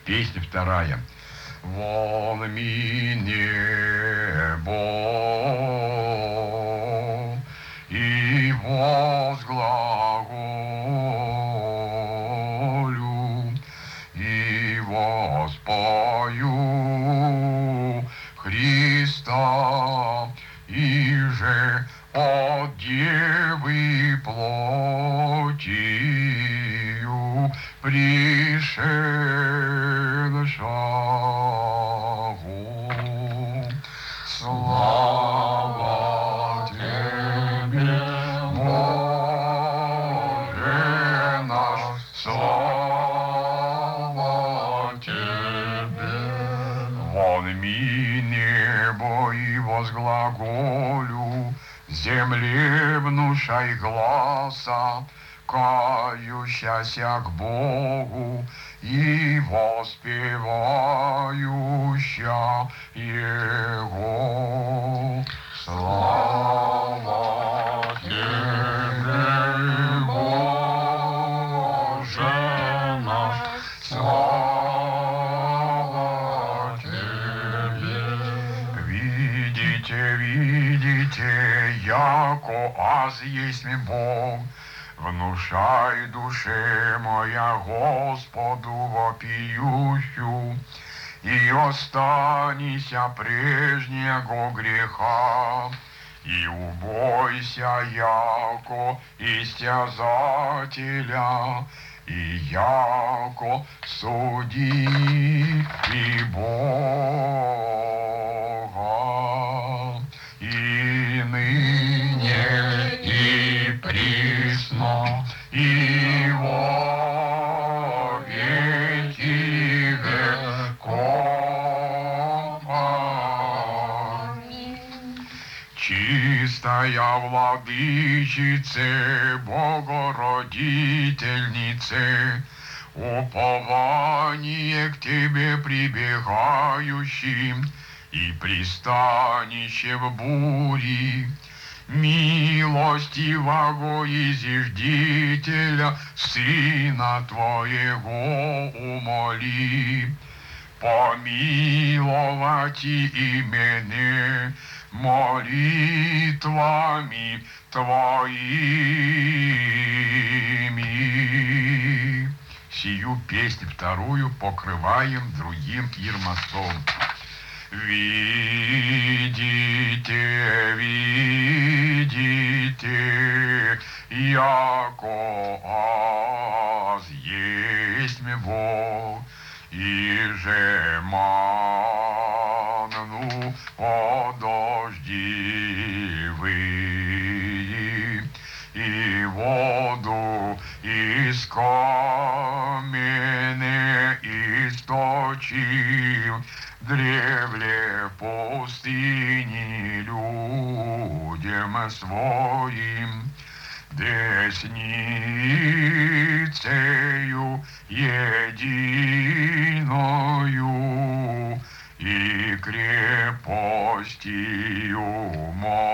Песня вторая. Волнами небо и возглаголю, и воспою Христа, и же от Девы плотью пришедшего. Слава Тебе, Боже наш, слава Тебе. Волнами небо и возглаголю, земле внушай гласа, кающаяся к Богу и воспевающая Его. Слава Тебе, Боже наш, слава Тебе. Видите, видите, яко аз есть Бог, внушай душе моя Господу вопиющую, и останься прежнего греха, и убойся, яко истязателя, и яко суди и Бога, и ныне, и присно, и во веки веков. Аминь. Чистая Владычице, Богородительнице, упование к Тебе прибегающим и пристанище в бури, милостивого изиждителя Сына Твоего умоли, помиловать и мене молитвами Твоими. Сию песню вторую покрываем другим ирмасом. Видите, видите, яко аз есть Бог, и же манну о дождевые, и воду из каменя источив, древле пустыни людям своим, десницею единою и крепостью